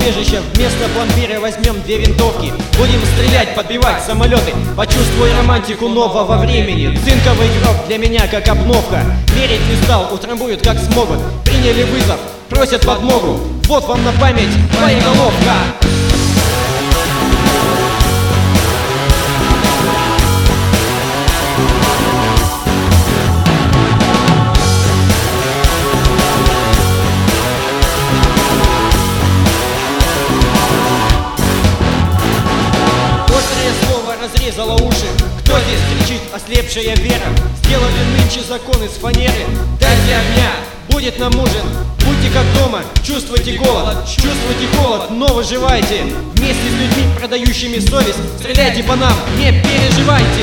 убежище. Вместо пломбира возьмем 2 винтовки. Будем стрелять, подбивать самолеты. Почувствуй романтику нового времени. Цинковый гроб для меня как обновка. Мерить не стал, утрамбуют как смогут. Приняли вызов, просят подмогу. Вот вам на память боеголовка. Разрезала уши. Кто здесь кричит, ослепшая вера? Сделали нынче закон из фанеры. Дайте огня, будет нам ужин. Будьте как дома, чувствуйте голод, чувствуйте холод, но выживайте. Вместе с людьми, продающими совесть, стреляйте по нам, не переживайте.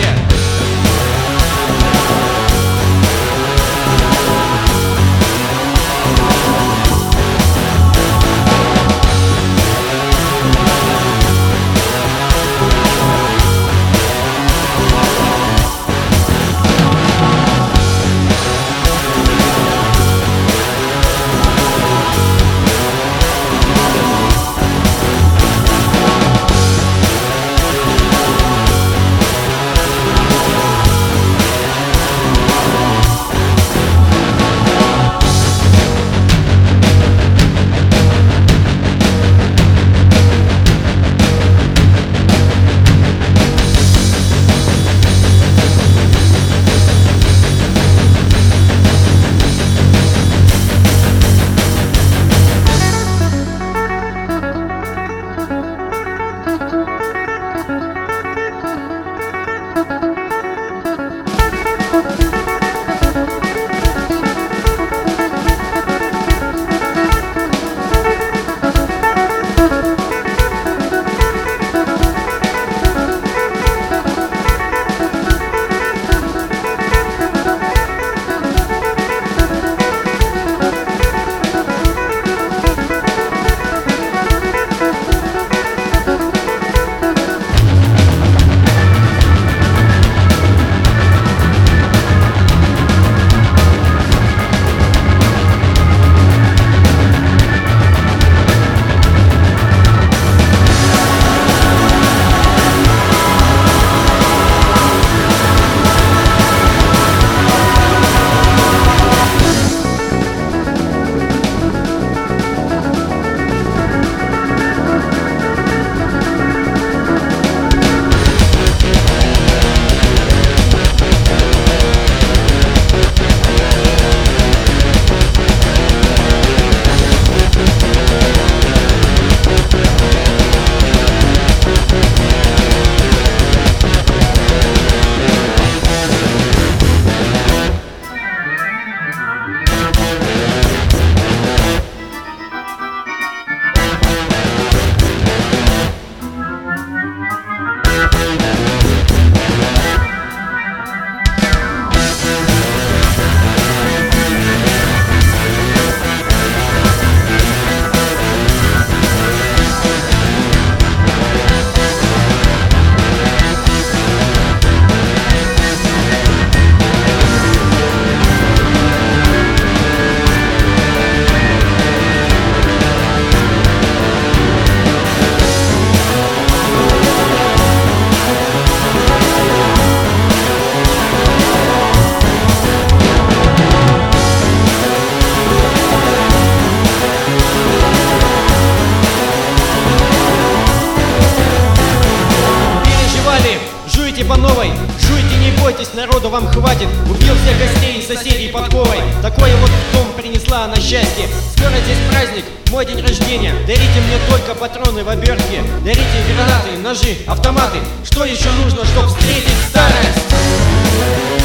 по новой. Жуйте, не бойтесь, народу вам хватит. Убил всех гостей и соседей подковой. Такое вот в дом принесла она счастье. Скоро здесь праздник, мой день рождения. Дарите мне только патроны в обертке. Дарите гранаты, ножи, автоматы. Что еще нужно, чтобы встретить старость?